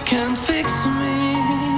can fix me.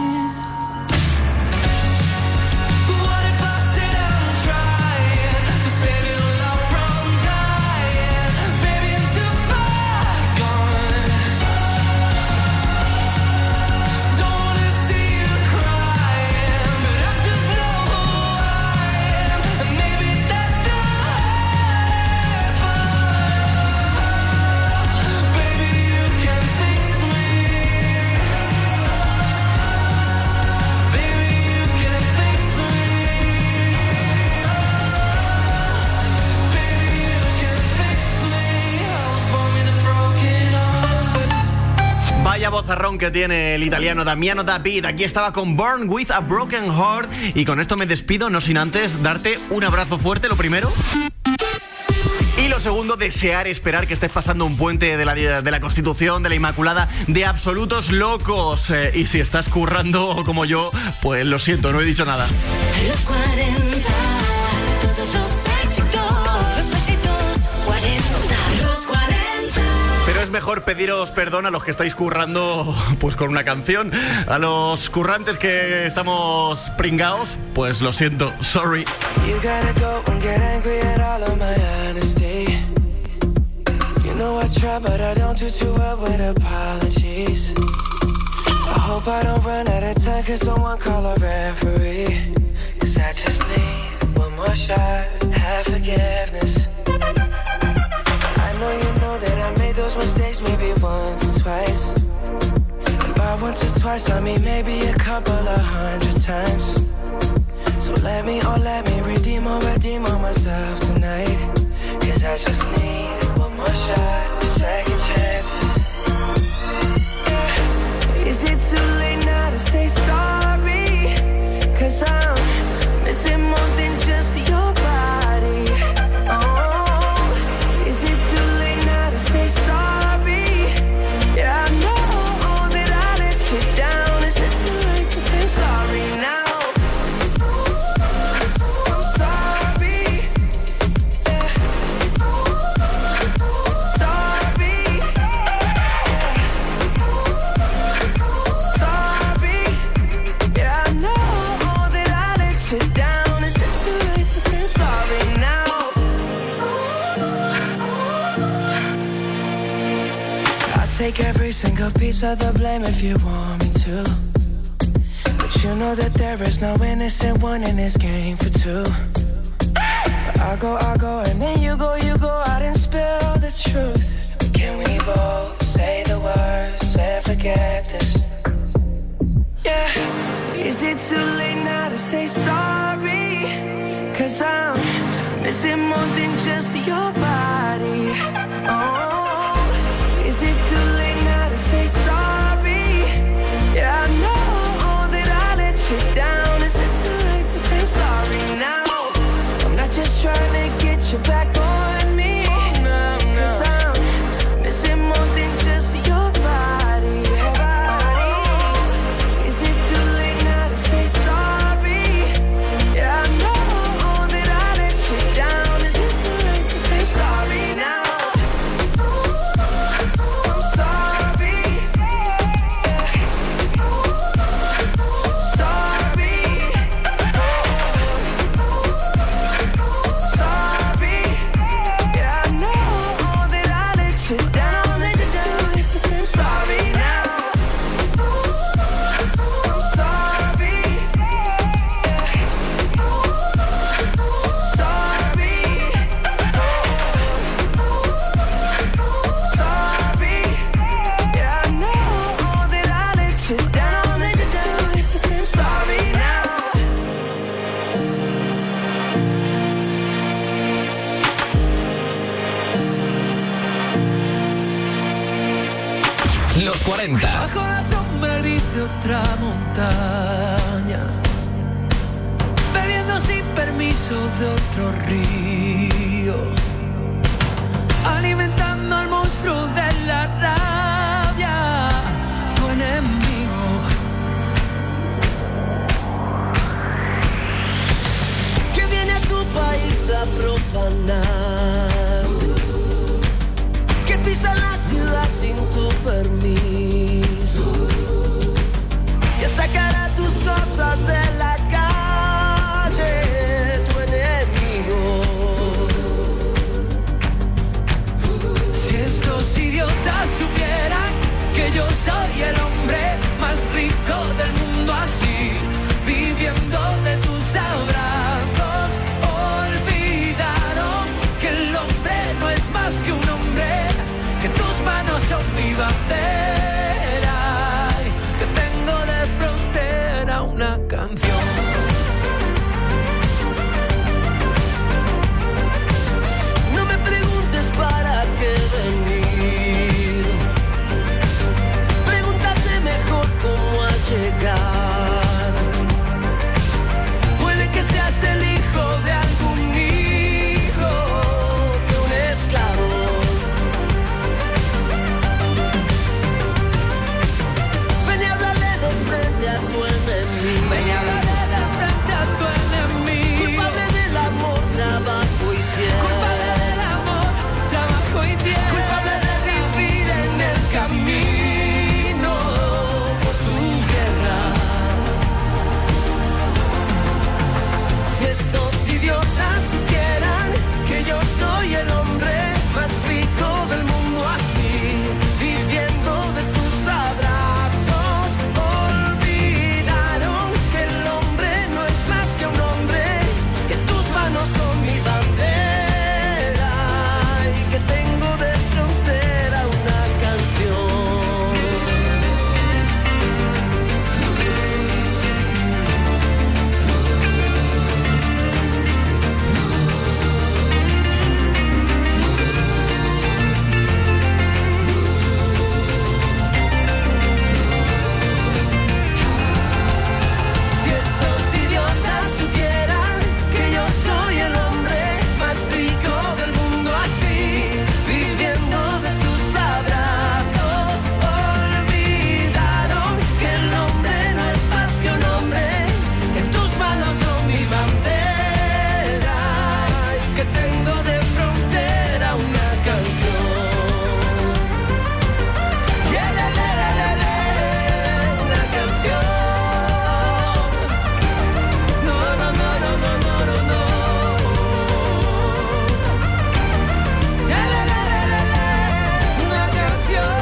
Vaya vozarrón que tiene el italiano Damiano David. Aquí estaba con Born with a Broken Heart. Y con esto me despido, no sin antes darte un abrazo fuerte, lo primero. Y lo segundo, desear, esperar que estés pasando un puente de la Constitución, de la Inmaculada, de absolutos locos. Y si estás currando como yo, pues lo siento, no he dicho nada. Los 40, todos los éxitos 40, los 40. Pero es mejor pediros perdón a los que estáis currando pues con una canción. A los currantes que estamos pringaos, pues lo siento, sorry. You gotta go and get angry at all of my honesty. You know I try but I don't do too well with apologies. I hope I don't run out of time, cause someone call a referee. Cause I just need one more shot, have forgiveness. I know you know that I made those mistakes maybe once or twice. And by once or twice I mean maybe a couple of 100 times. So let me redeem on myself tonight. Cause I just need one more shot, second chances. Yeah. Is it too late now to say sorry? Cause I'm missing more than just your body. Oh, is it too late now to say sorry? Yeah, I know that I let you down. Is it too late to say sorry now? Take every single piece of the blame if you want me to. But you know that there is no innocent one in this game for two. But I go, and then you go out and spill the truth. But can we both say the words and forget this? Yeah, is it too late now to say sorry? Cause I'm missing more than just your body. Oh, is it too late now to say sorry? Yeah, I know that I let you down. Is it too late to say I'm sorry now? I'm not just trying to get you back on me. Cause I'm missing more than just your body. Oh, is it too late now to say sorry? Yeah, I know that I let you down. Is it too late to say I'm sorry now? Los 40. Bajo la sombra gris de otra montaña, bebiendo sin permiso de otro río, alimentando al monstruo de la rabia, tu enemigo. Que viene a tu país a profanar, que pisa la ciudad sin tu permiso, soy el hombre más rico del mundo así, viviendo de tus abrazos. Olvidaron que el hombre no es más que un hombre, que tus manos son mi bandera y que tengo de frontera una canción. No me preguntes para qué venir, pregúntate mejor cómo has llegado. Puede que seas el hijo de algún hijo de un esclavo. Ven y háblale de frente a tu enemigo. Ven y háblale de frente a tu enemigo. Culpable del amor, trabajo y tierra. Culpable del amor, trabajo y tierra. Culpable de vivir en el camino por tu guerra. Si estos idiotas supieran que yo soy el hombre más rico del mundo así, viviendo de tus abrazos. Olvidaron que el hombre no es más que un hombre, que tus manos son mi bandera y que tengo de frontera una canción. Si estos idiotas supieran que yo soy el hombre más rico del mundo así, viviendo de tus abrazos. Olvidaron que el hombre no es más que un hombre, que tus manos son mi bandera y que tengo de frontera una canción. Una canción. No, no, no, no, no, no, no, no. Una canción.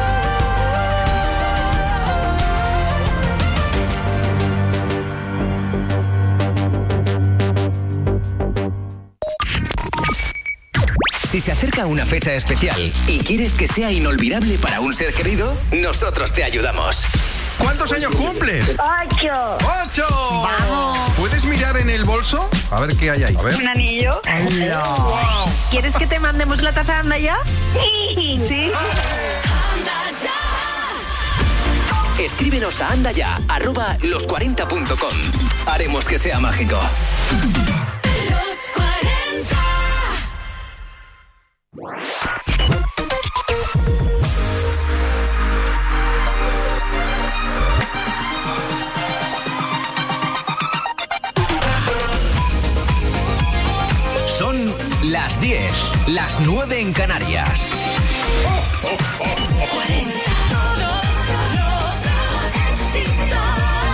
Si se acerca una fecha especial y quieres que sea inolvidable para un ser querido, nosotros te ayudamos. ¿Cuántos años cumples? 8. ¡8! ¿Puedes mirar en el bolso? A ver qué hay ahí. A ver. Un anillo. ¿Quieres que te mandemos la taza Anda Ya? Sí. ¿Sí? Escríbenos a andaya@los40.com. Haremos que sea mágico. Los 40. Son las 10, las 9 en Canarias. 40. Todos los éxitos.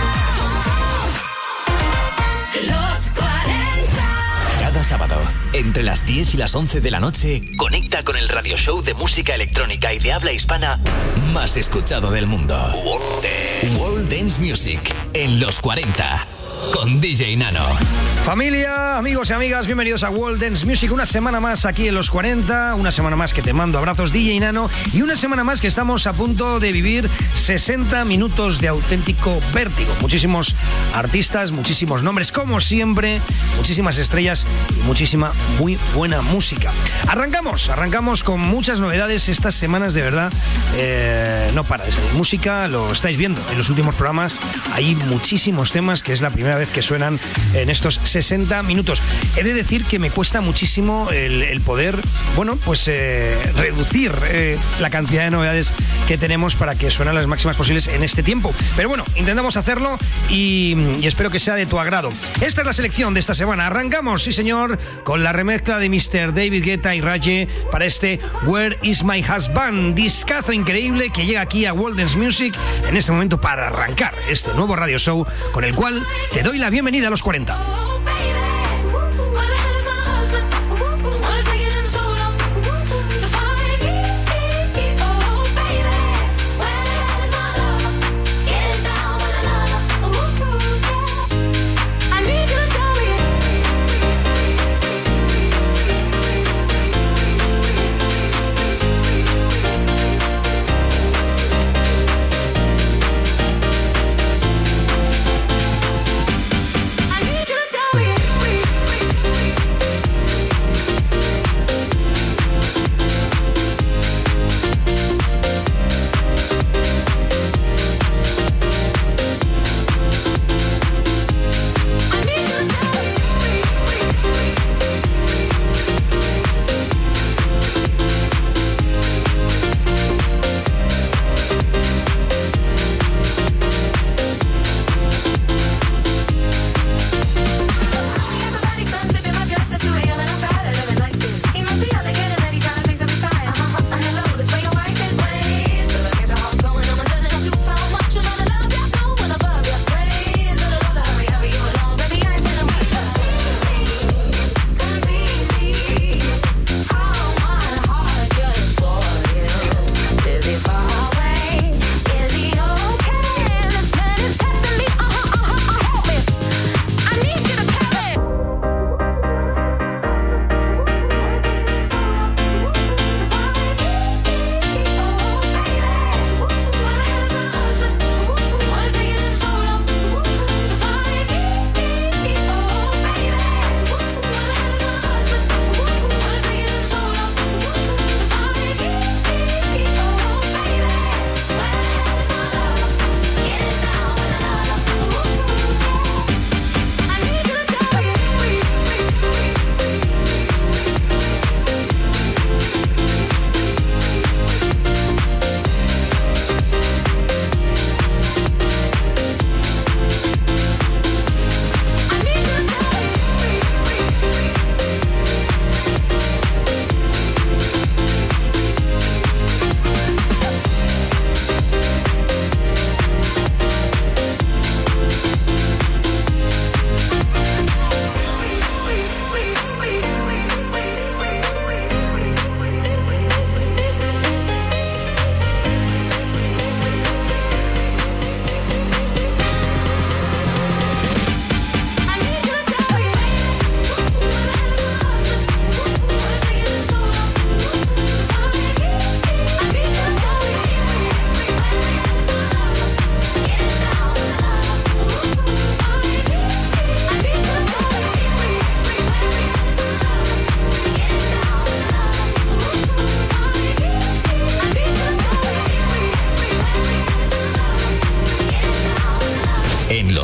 Los 40. Cada sábado, entre las 10 y las 11 de la noche, conecta con el radio show de música electrónica y de habla hispana más escuchado del mundo. World Dance Music en los 40 con DJ Nano. Familia, amigos y amigas, bienvenidos a World Dance Music. Una semana más aquí en los 40, una semana más que te mando abrazos, DJ Nano, y una semana más que estamos a punto de vivir 60 minutos de auténtico vértigo. Muchísimos artistas, muchísimos nombres, como siempre, muchísimas estrellas y muchísima muy buena música. Arrancamos con muchas novedades estas semanas, de verdad. No para de salir música, lo estáis viendo en los últimos programas. Hay muchísimos temas que es la primera vez que suenan en estos 60 minutos. He de decir que me cuesta muchísimo el poder, bueno, pues reducir la cantidad de novedades que tenemos para que suenen las máximas posibles en este tiempo. Pero bueno, intentamos hacerlo y espero que sea de tu agrado. Esta es la selección de esta semana. Arrancamos, sí señor, con la remezcla de Mr. David Guetta y Raye para este Where Is My Husband, discazo increíble que llega aquí a World Dance Music en este momento para arrancar este nuevo radio show con el cual te doy la bienvenida a los 40.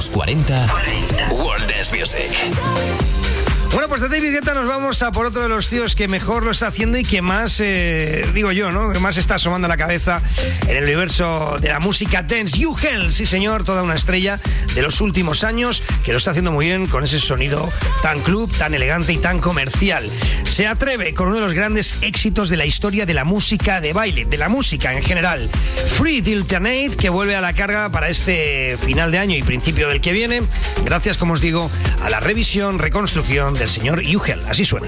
los 40 World Dance Music. Bueno, pues de David Guetta nos vamos a por otro de los tíos que mejor lo está haciendo y que más, digo yo, ¿no? Que más está asomando a la cabeza en el universo de la música dance. U-Hell, sí señor, toda una estrella de los últimos años que lo está haciendo muy bien con ese sonido tan club, tan elegante y tan comercial. Se atreve con uno de los grandes éxitos de la historia de la música de baile, de la música en general. Free Diltonate, que vuelve a la carga para este final de año y principio del que viene, gracias, como os digo, a la revisión, reconstrucción del señor U-Hell. Así suena.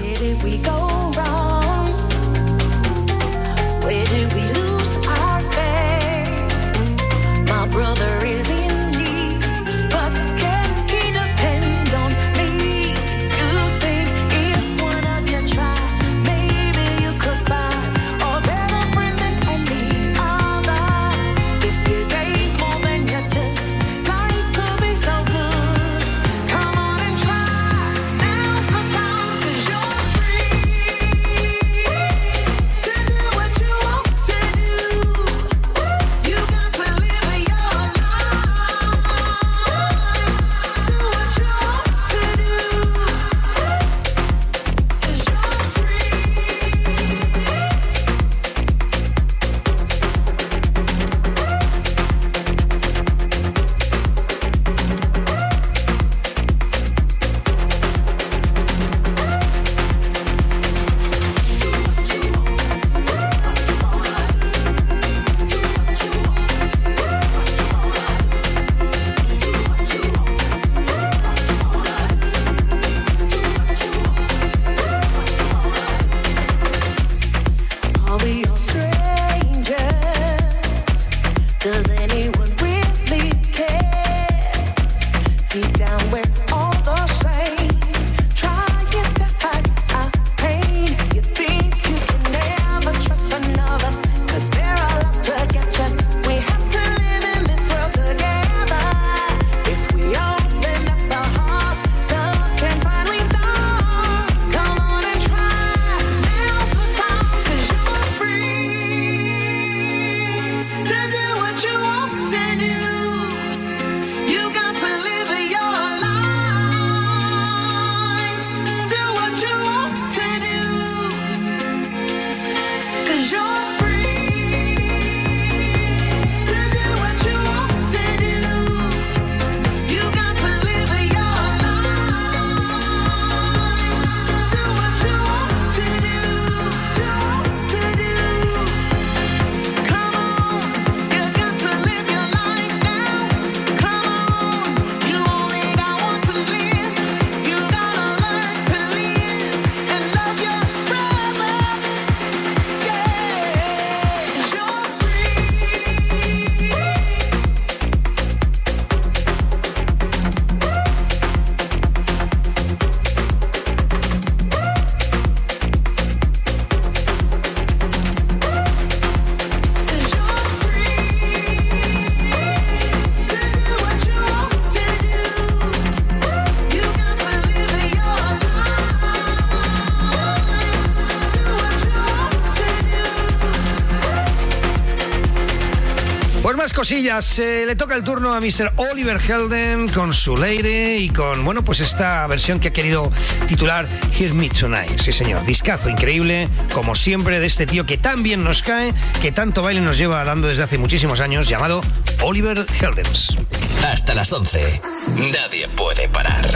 Cosillas, le toca el turno a Mr. Oliver Heldens con su Lady y con, bueno, pues esta versión que ha querido titular Hear Me Tonight. Sí señor, discazo increíble, como siempre, de este tío que tan bien nos cae, que tanto baile nos lleva dando desde hace muchísimos años, llamado Oliver Heldens. Hasta las 11, nadie puede parar.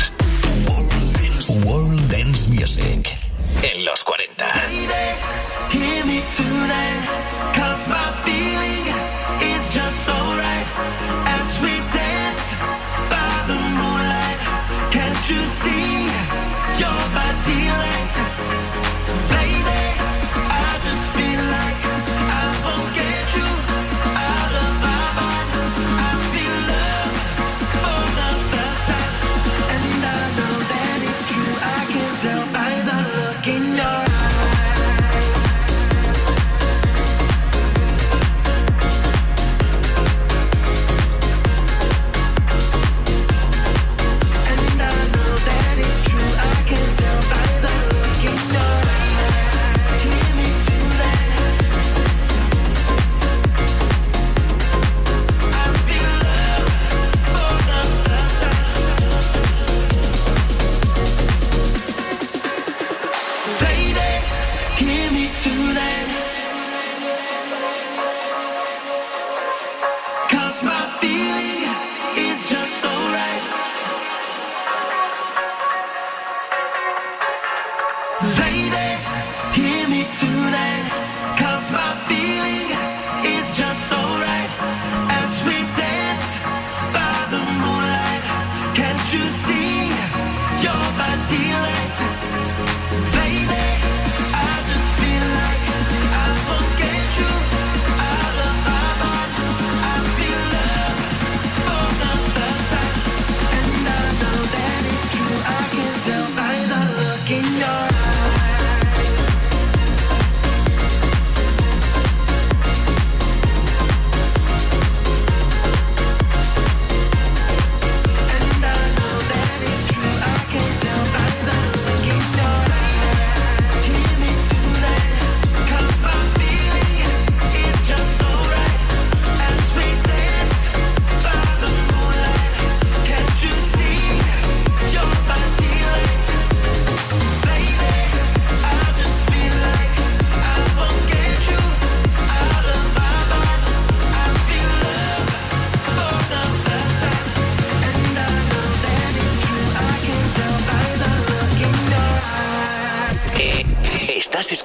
World Dance Music en los 40. Hear me tonight, 'cause my feeling is just alright. As we dance by the moonlight, can't you see you're my delight? Baby, I just feel like I won't get you out of my mind. I feel love for the first time, and I know that it's true. I can tell by the look in your eyes.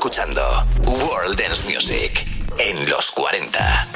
escuchando World Dance Music en los 40.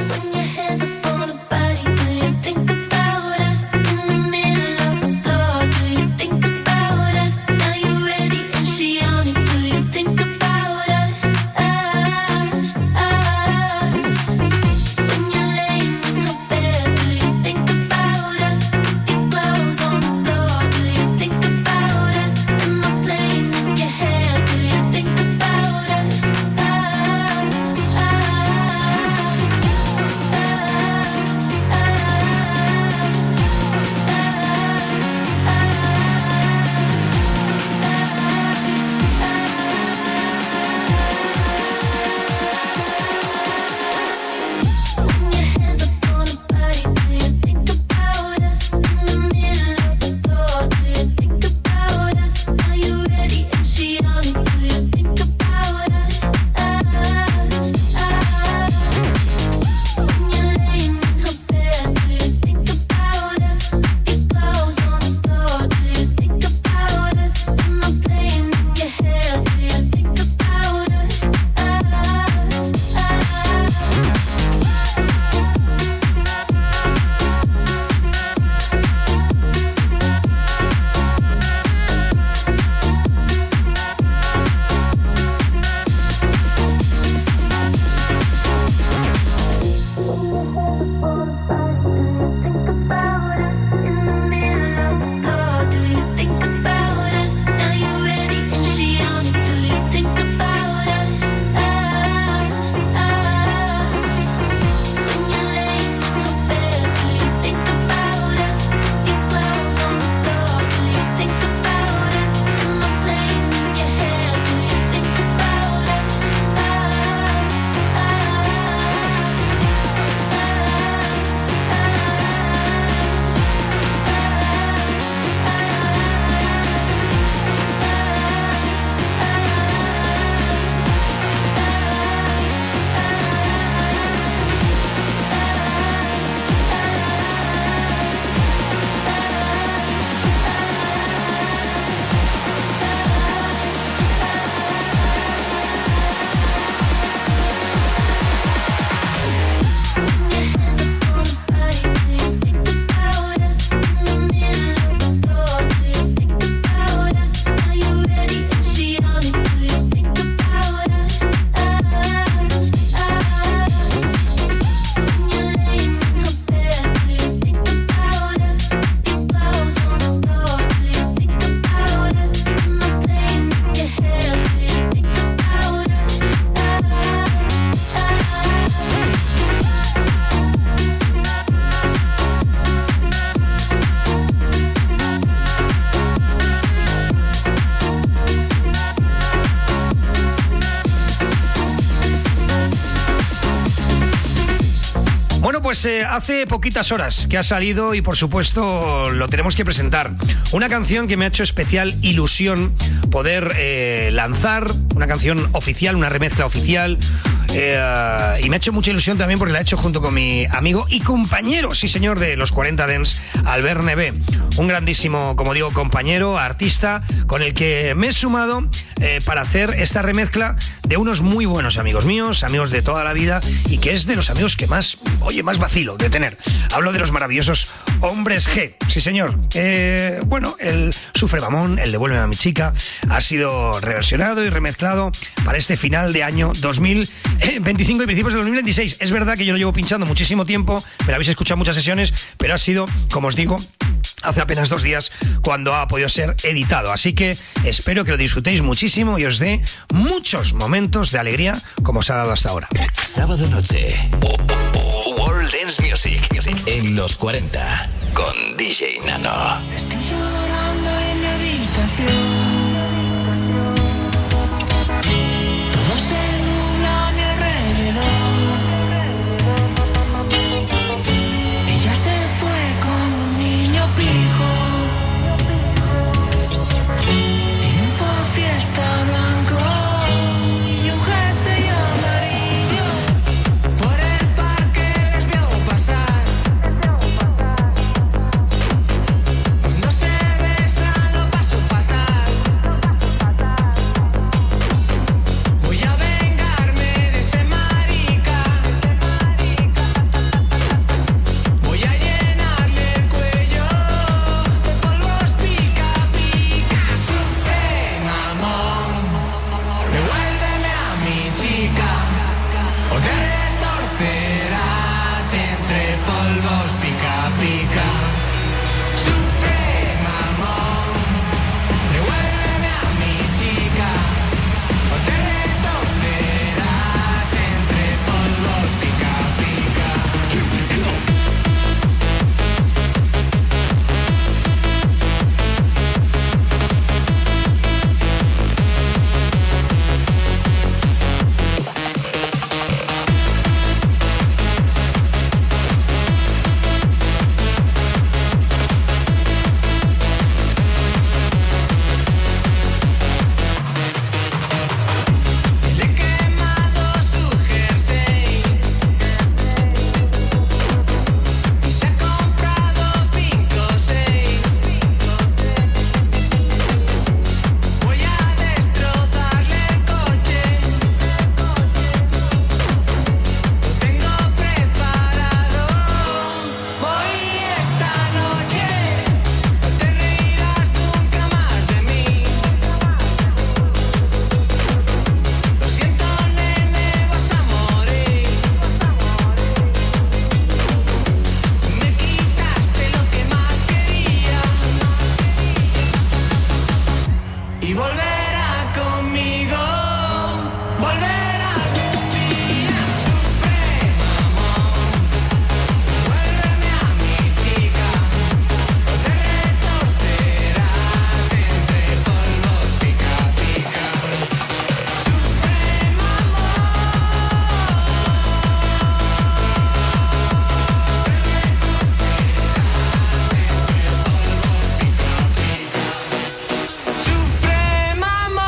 Pues hace poquitas horas que ha salido y por supuesto lo tenemos que presentar. Una canción que me ha hecho especial ilusión poder lanzar, una canción oficial, una remezcla oficial. Y me ha hecho mucha ilusión también porque la he hecho junto con mi amigo y compañero, sí señor, de los 40 Dance, Albert Neve. Un grandísimo, como digo, compañero, artista, con el que me he sumado para hacer esta remezcla de unos muy buenos amigos míos, amigos de toda la vida, y que es de los amigos que más, oye, más vacilo de tener. Hablo de los maravillosos Hombres G, sí señor. Bueno, el Sufre Mamón, el Devuélveme a mi chica, ha sido reversionado y remezclado para este final de año 2025 y principios de 2026. Es verdad que yo lo llevo pinchando muchísimo tiempo, me lo habéis escuchado en muchas sesiones, pero ha sido, como os digo, hace apenas 2 días cuando ha podido ser editado. Así que espero que lo disfrutéis muchísimo y os dé muchos momentos de alegría como os ha dado hasta ahora. Sábado noche, World Dance Music en los 40 con DJ Nano. Estoy llorando en mi habitación. Todo se nubla a mi alrededor. Ella se fue con un niño pijo. Tiene un Ford Fiesta blanco y un jersey amarillo. Por el parque les veo pasar. Cuando se pica. Sufre, mamón, devuélveme a mi chica, o te retorcerás entre polvos, pica, pica. Le he quemado su jersey y se ha comprado 5 o 6. Voy a destrozarle el coche. Lo tengo preparado. Voy esta noche. No te reirás nunca más de mí. Lo siento, nene, vas a morir. Me quitaste lo que más quería y volverá conmigo, volverá algún día. Sufre, mamón, vuélveme a mi chica, o te retorcerás entre polvos, pica, pica. Sufre, Sufre, mamón.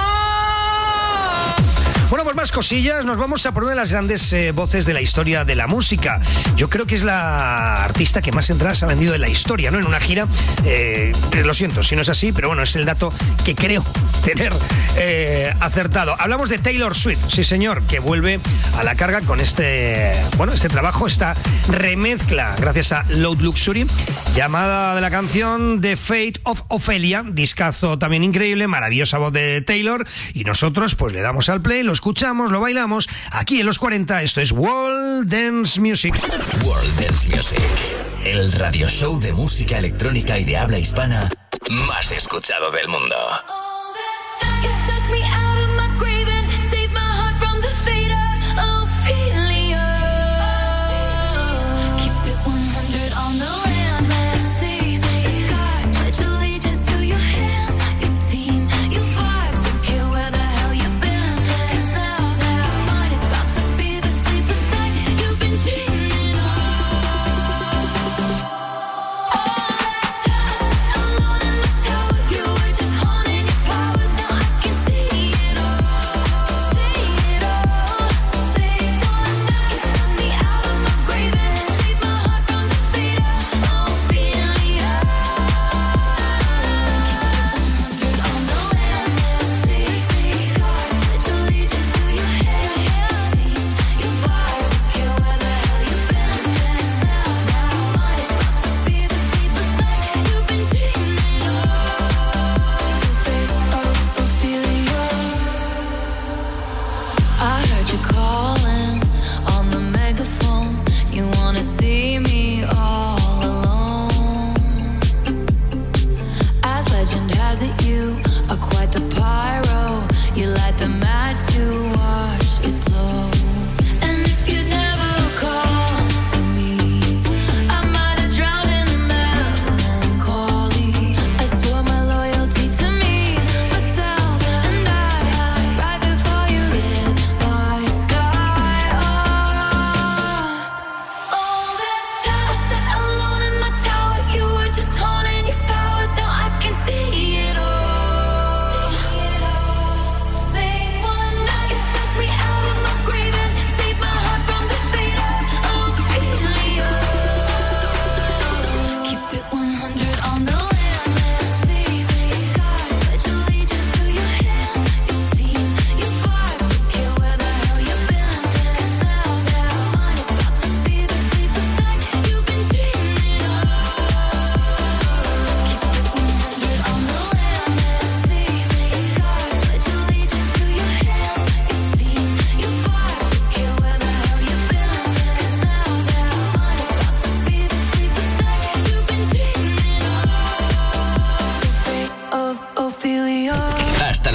Bueno, pues más cosillas. Nos vamos a por una de las grandes voces de la historia de la música. Yo creo que es la artista que más entradas ha vendido en la historia, ¿no? En una gira. Lo siento si no es así, pero bueno, es el dato que creo tener acertado. Hablamos de Taylor Swift, sí señor, que vuelve a la carga con este trabajo, esta remezcla, gracias a Loud Luxury, llamada de la canción The Fate of Ophelia, discazo también increíble, maravillosa voz de Taylor, y nosotros pues le damos al play, lo escuchamos, lo bailamos, aquí en los 40, esto es World Dance Music. World Dance Music, el radio show de música electrónica y de habla hispana más escuchado del mundo. You took me out of my grave and saved my heart from the fate of Ophelia. Keep it 100 on the land. Let's see the sky. Pledge allegiance to your hands, your team, your vibes. Don't care where the hell you've been. 'Cause now your mind is about to be the sleepless night you've been dreaming of. All that time alone in my tower, you were just honing your powers. Now I can see it all, see it all. They want that. You took me out of my grave and saved my heart from the fate of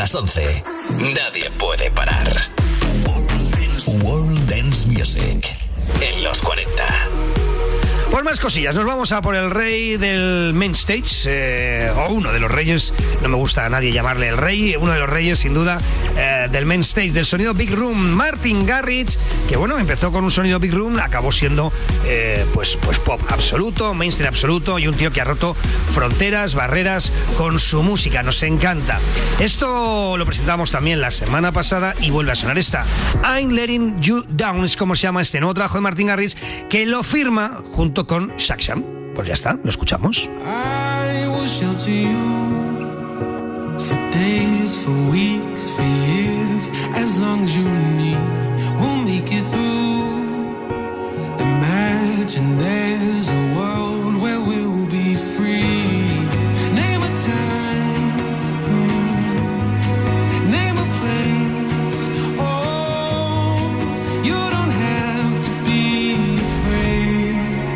las 11. Nadie puede parar. World Dance Music en los 40. Pues más cosillas, nos vamos a por el rey del main stage, o uno de los reyes, no me gusta a nadie llamarle el rey, uno de los reyes sin duda del main stage, del sonido Big Room, Martin Garrix, que bueno, empezó con un sonido Big Room, acabó siendo pues pop absoluto, mainstream absoluto, y un tío que ha roto fronteras, barreras con su música, nos encanta. Esto lo presentamos también la semana pasada y vuelve a sonar esta, I'm Letting You Down, es como se llama este nuevo trabajo de Martin Garrix, que lo firma junto con Shaksam. Pues ya está, lo escuchamos. I will shelter you for days, for weeks, for years, as long as you need. We'll make it through. Imagine there's a world where we'll be free. Name a time, name a place. Oh, you don't have to be afraid.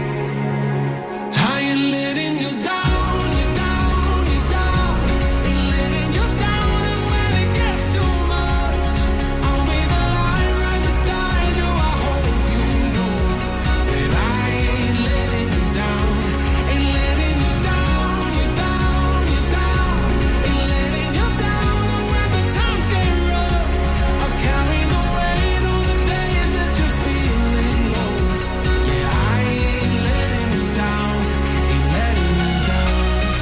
I ain't letting you down, you down, you down. Ain't letting you down, and when it gets too much, I'll be the light right beside you. I hope you know that I ain't letting you down. Ain't letting you down, you down, you down. Ain't letting you down, and when the times get rough, I'll carry the weight on the days that you're feeling low. Yeah, I ain't letting you down, ain't letting you down.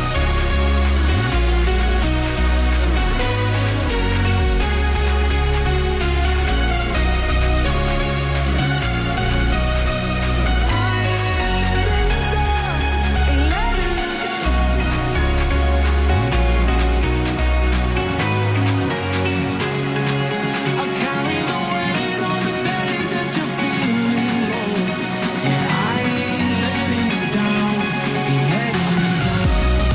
I'll carry the weight on the days that you're feeling low. Yeah, I ain't letting you down, ain't letting you down.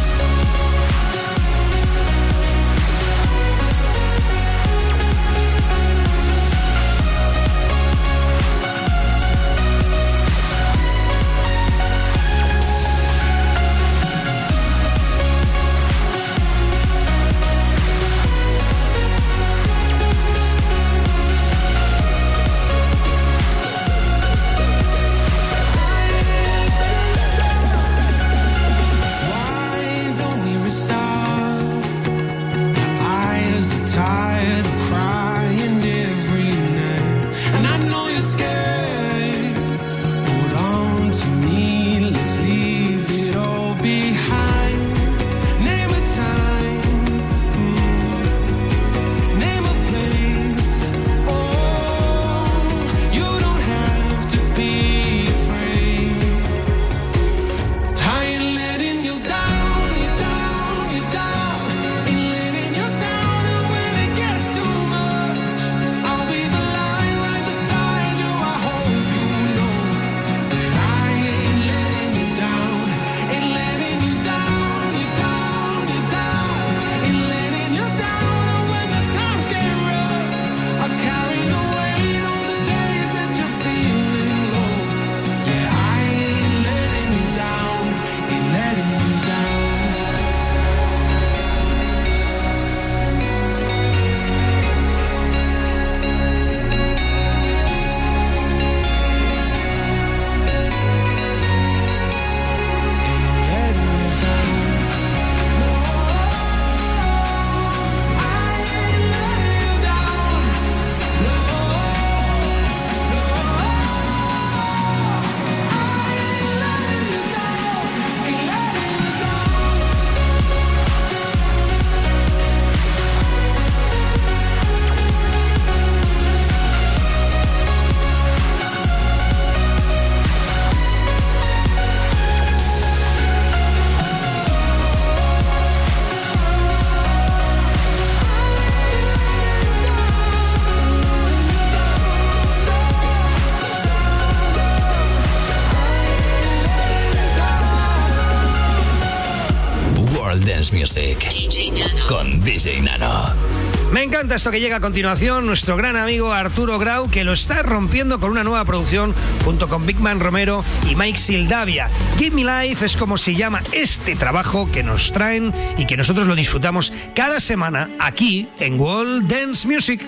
Why don't we restart? Your eyes are tired of crying every night, and I know you're scared. Hold on to me, let's leave it all behind. Name a time, name a place. Oh, you don't have to be afraid. I ain't letting you down, you down, you down. Ain't letting you down, and when it gets too much, I'll be the light right beside you. I hope you know that I ain't letting you down, ain't letting you down, you down, you down. Ain't letting you down, and when the times get rough, I'll carry the weight on the days that you're feeling low. Yeah, I ain't letting you down, ain't letting you down. Ain't letting you down. No, I ain't letting you down. No, no, I ain't letting you down. Ain't letting you down. World Dance Music con DJ Nano. Me encanta esto que llega a continuación, nuestro gran amigo Arturo Grau, que lo está rompiendo con una nueva producción junto con Big Man Romero y Mike Sildavia. Give Me Life es como se llama este trabajo que nos traen y que nosotros lo disfrutamos cada semana aquí en World Dance Music.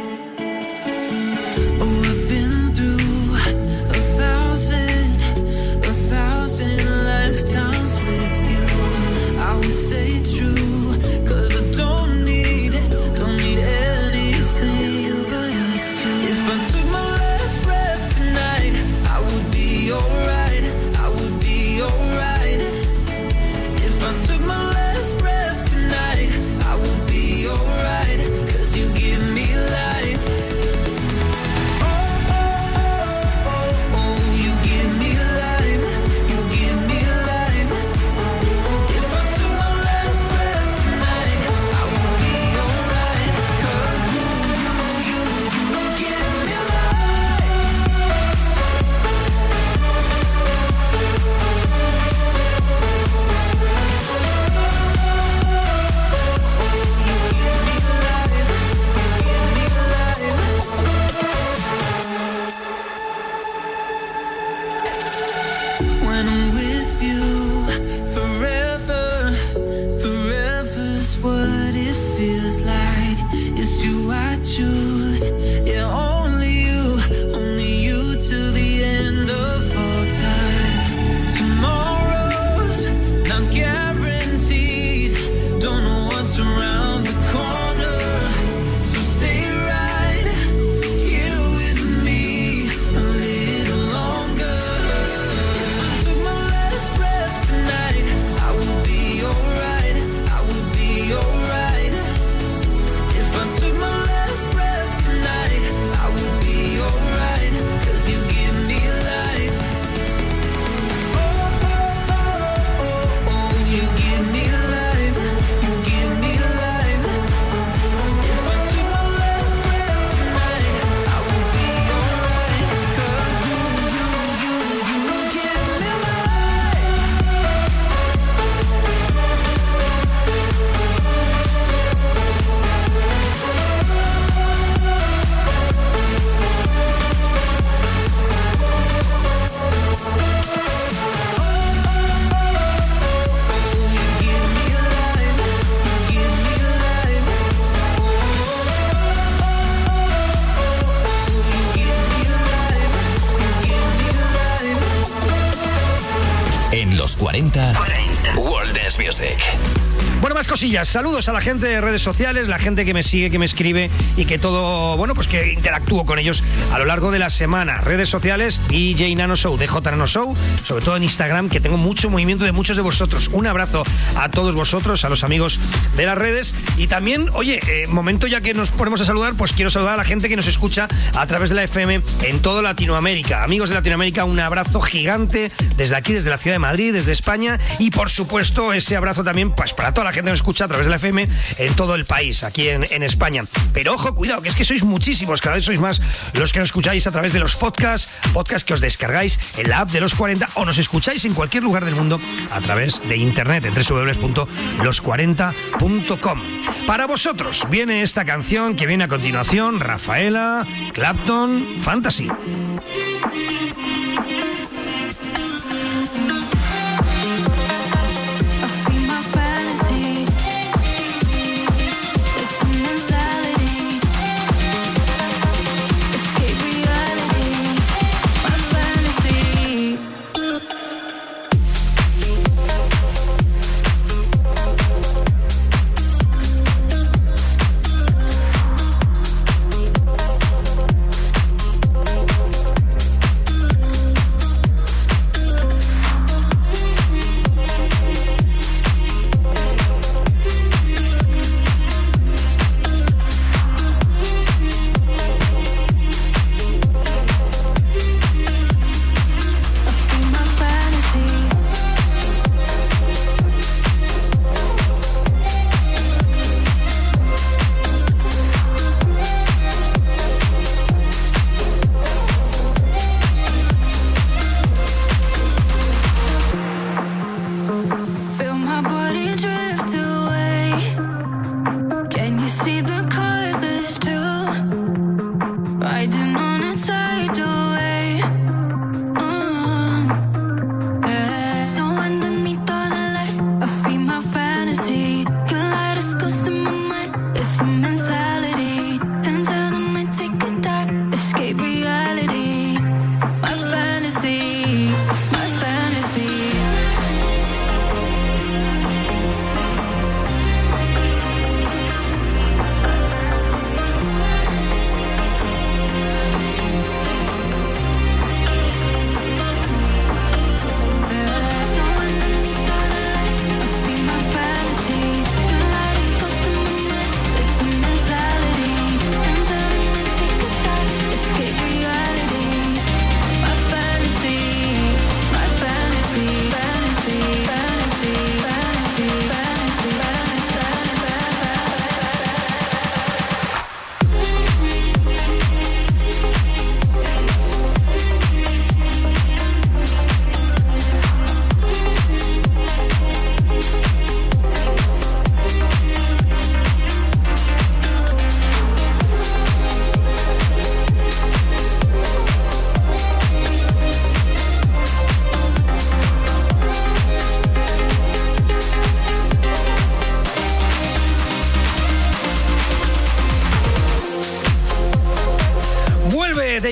Los 40 World Dance Music. Bueno, más cosillas. Saludos a la gente de redes sociales, la gente que me sigue, que me escribe y que todo, bueno, pues que interactúo con ellos a lo largo de la semana. Redes sociales, DJ Nano Show, DJ Nano Show, sobre todo en Instagram, que tengo mucho movimiento de muchos de vosotros. Un abrazo a todos vosotros, a los amigos de las redes. Y también, oye, momento ya que nos ponemos a saludar, pues quiero saludar a la gente que nos escucha a través de la FM en toda Latinoamérica. Amigos de Latinoamérica, un abrazo gigante desde aquí, desde la ciudad de Madrid, desde España. Y por supuesto, ese abrazo también pues para toda la gente que nos escucha a través de la FM en todo el país, aquí en España. Pero ojo, cuidado, que es que sois muchísimos, cada vez sois más los que nos escucháis a través de los podcasts que os descargáis en la app de Los 40 o nos escucháis en cualquier lugar del mundo a través de internet en www.los40.com. Para vosotros viene esta canción que viene a continuación, Rafaela, Clapton, Fantasy.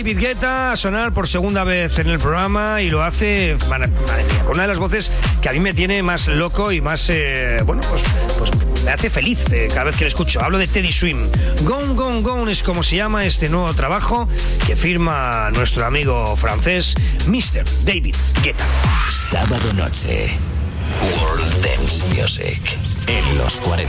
David Guetta a sonar por segunda vez en el programa y lo hace, madre mía, con una de las voces que a mí me tiene más loco y más, pues me hace feliz cada vez que lo escucho. Hablo de Teddy Swim. Gone, Gone, Gone es como se llama este nuevo trabajo que firma nuestro amigo francés Mr. David Guetta. Sábado noche, World Dance Music en los 40.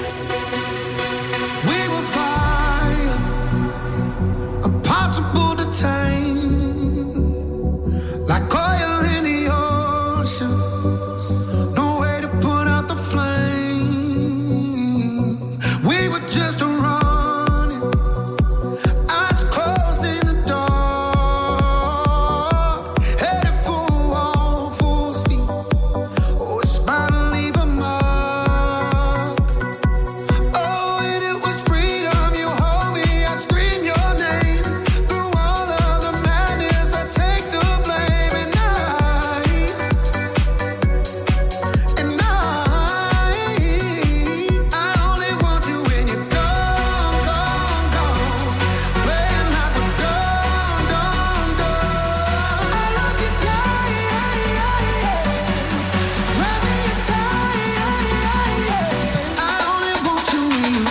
We will fire, impossible to tame, like oil in the ocean. No way to put out the flame. We were just running, eyes closed in the dark, headed for a wall, full speed. Oh, it's about to leave a mark. Oh, and it was freedom. You hold me, I scream your name. Through all of the madness, I take the blame. And I only want you when you're gone, gone, gone. Playing like we're done, done, done. I love you, drive me insane. I only want you when you.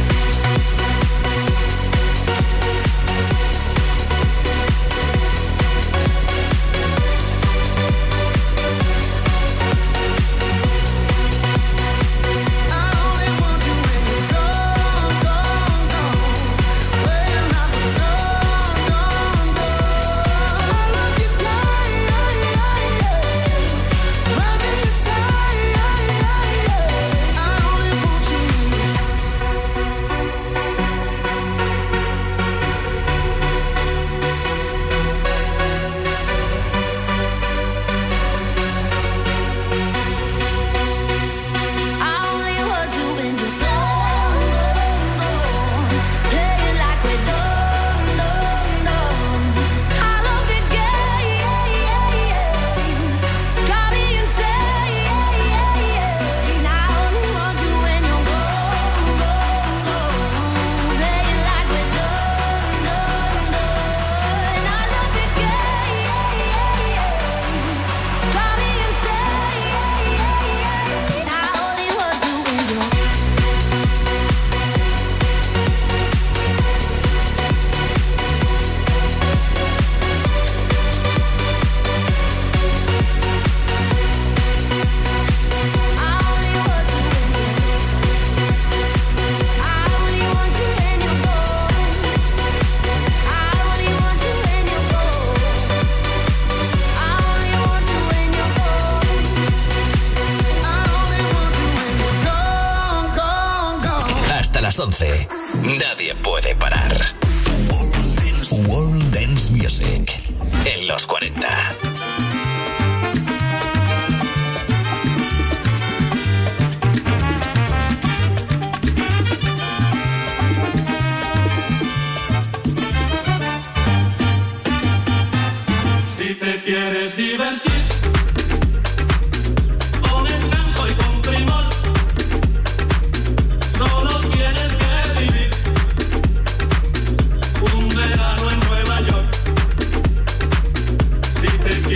I only want you when you're gone, gone, gone. Playing like we're done, done, done. I love you, drive me insane. I only want you when you. I only want you when you're gone, playing like we're done, done, done. I love you, got me insane. I only want you when you're gone, playing like we're done, done, done. I love you, got me insane. I only want you when you're. Gone, gone, gone. Hasta las 11. Nadie puede parar. World Dance Music en los 40. Si te quieres divertir, con encanto y con primor, solo tienes que vivir un verano en Nueva York. Si te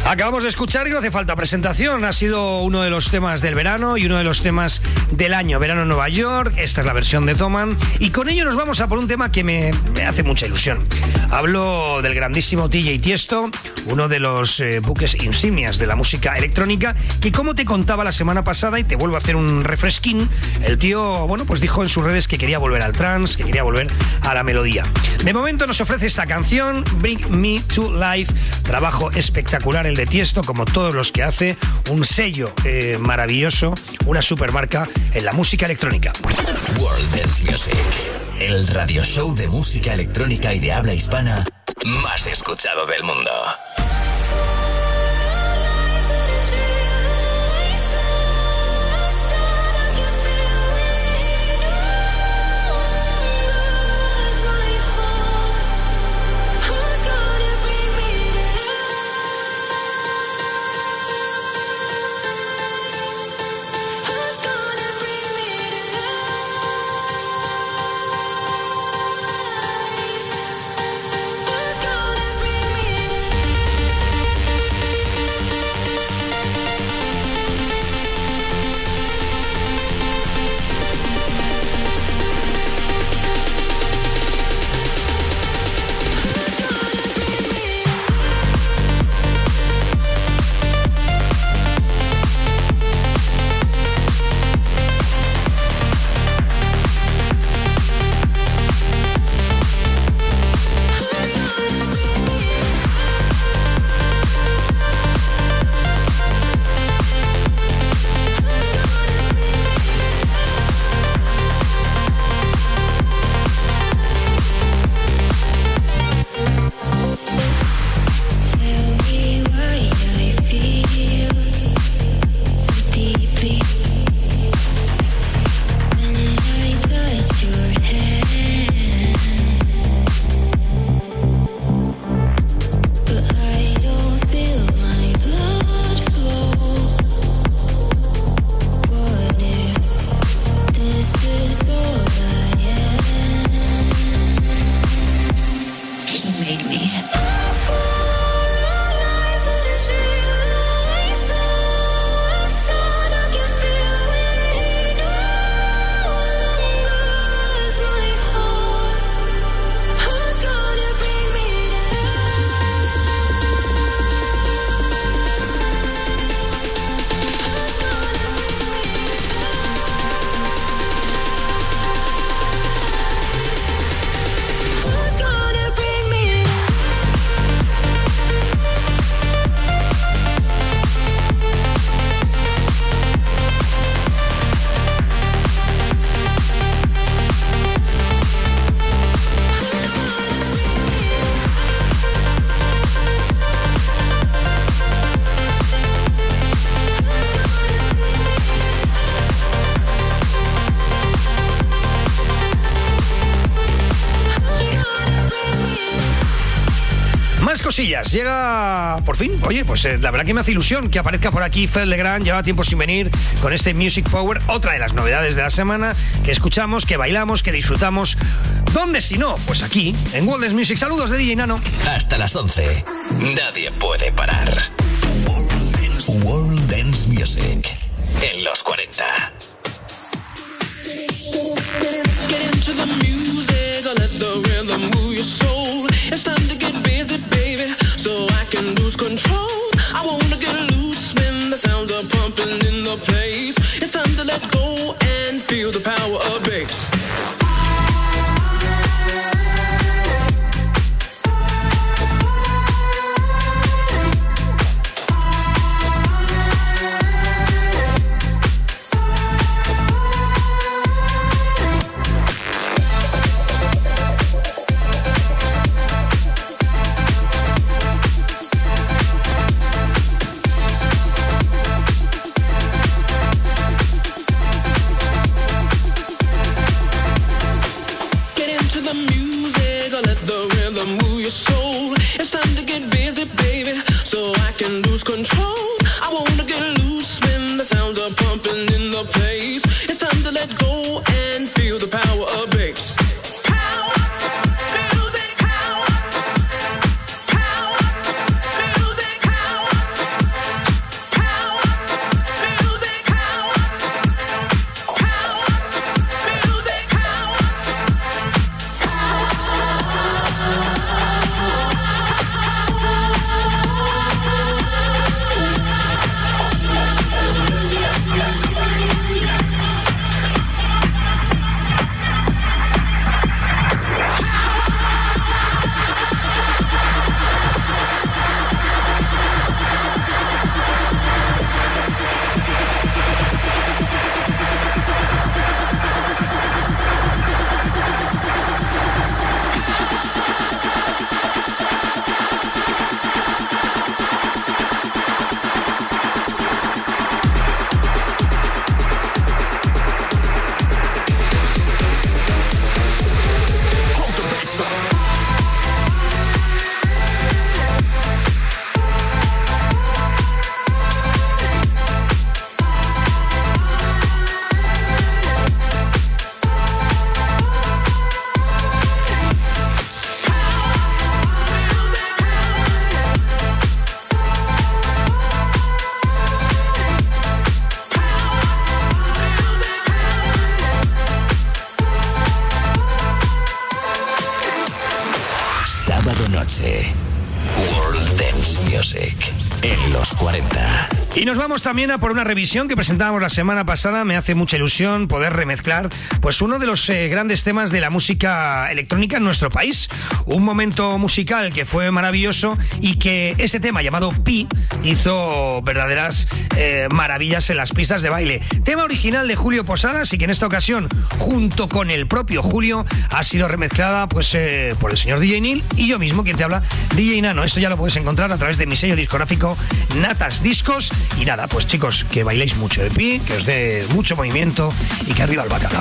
Acabamos de escuchar y no hace falta presentación. Ha sido uno de los temas del verano y uno de los temas del año. Verano en Nueva York, esta es la versión de Thomann. Y con ello nos vamos a por un tema que me hace mucha ilusión. Hablo del grandísimo DJ Tiesto, uno de los buques insignias de la música electrónica, que como te contaba la semana pasada, y te vuelvo a hacer un refresquín, el tío, bueno, pues dijo en sus redes que quería volver al trance, que quería volver a la melodía. De momento nos ofrece esta canción, Bring Me to Life, trabajo espectacular el de Tiesto, como todos los que hace, un sello maravilloso, una supermarca en la música electrónica. World Dance Music, el radio show de música electrónica y de habla hispana más escuchado del mundo. Cosillas, llega por fin. Oye, pues la verdad que me hace ilusión que aparezca por aquí Fed Legrand, lleva tiempo sin venir con este Music Power, otra de las novedades de la semana, que escuchamos, que bailamos, que disfrutamos. ¿Dónde si no? Pues aquí, en World Dance Music. Saludos de DJ Nano. Hasta las 11, nadie puede parar. World Dance Music, en los 40. Get into the music, let the rhythm move your soul. It's time to get busy, baby, so I can lose control. I wanna get loose when the sounds are pumping in the place. It's time to let go and feel the power of bass. hora. Y nos vamos también a por una revisión que presentábamos la semana pasada. Me hace mucha ilusión poder remezclar pues uno de los grandes temas de la música electrónica en nuestro país. Un momento musical que fue maravilloso y que ese tema llamado Pi hizo verdaderas maravillas en las pistas de baile. Tema original de Julio Posadas y que en esta ocasión, junto con el propio Julio, ha sido remezclada pues por el señor DJ Neil y yo mismo, quien te habla, DJ Nano. Esto ya lo puedes encontrar a través de mi sello discográfico Natas Discos. Y nada, pues chicos, que bailéis mucho de Pi, que os dé mucho movimiento y que arriba el bacalao.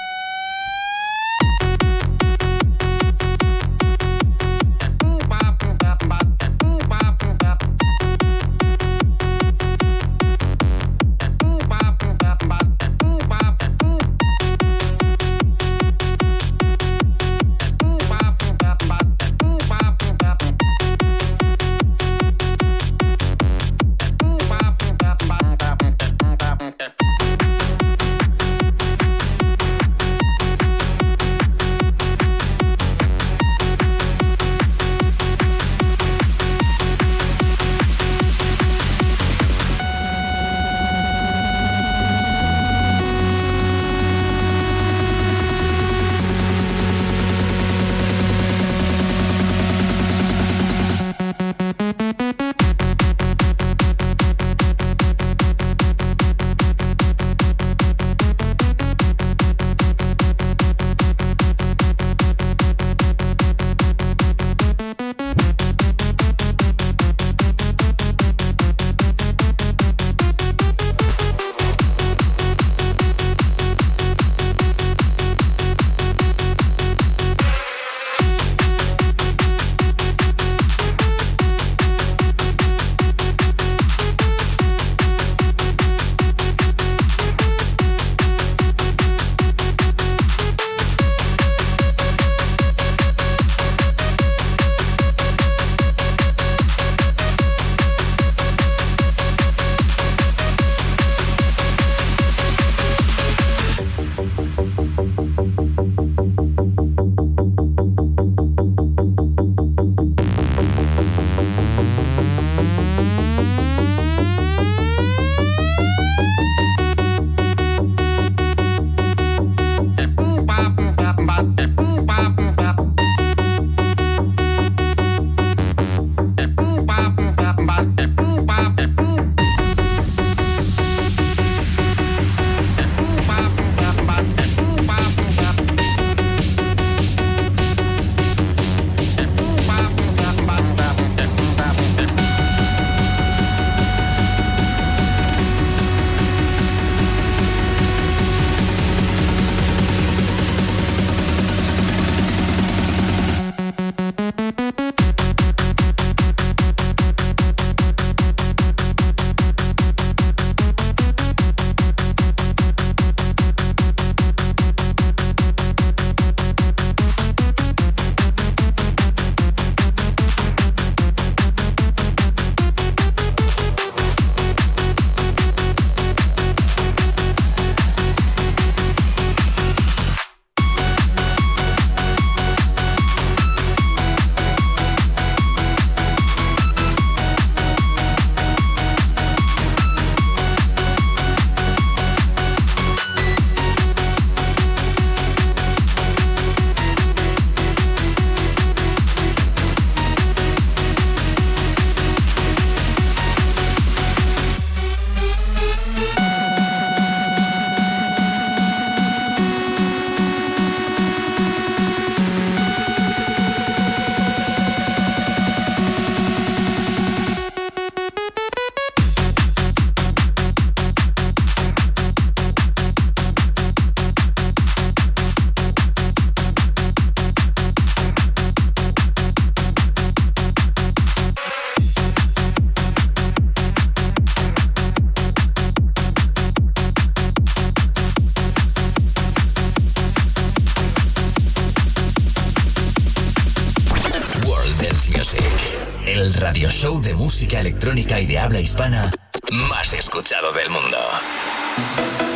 El radio show de música electrónica y de habla hispana más escuchado del mundo.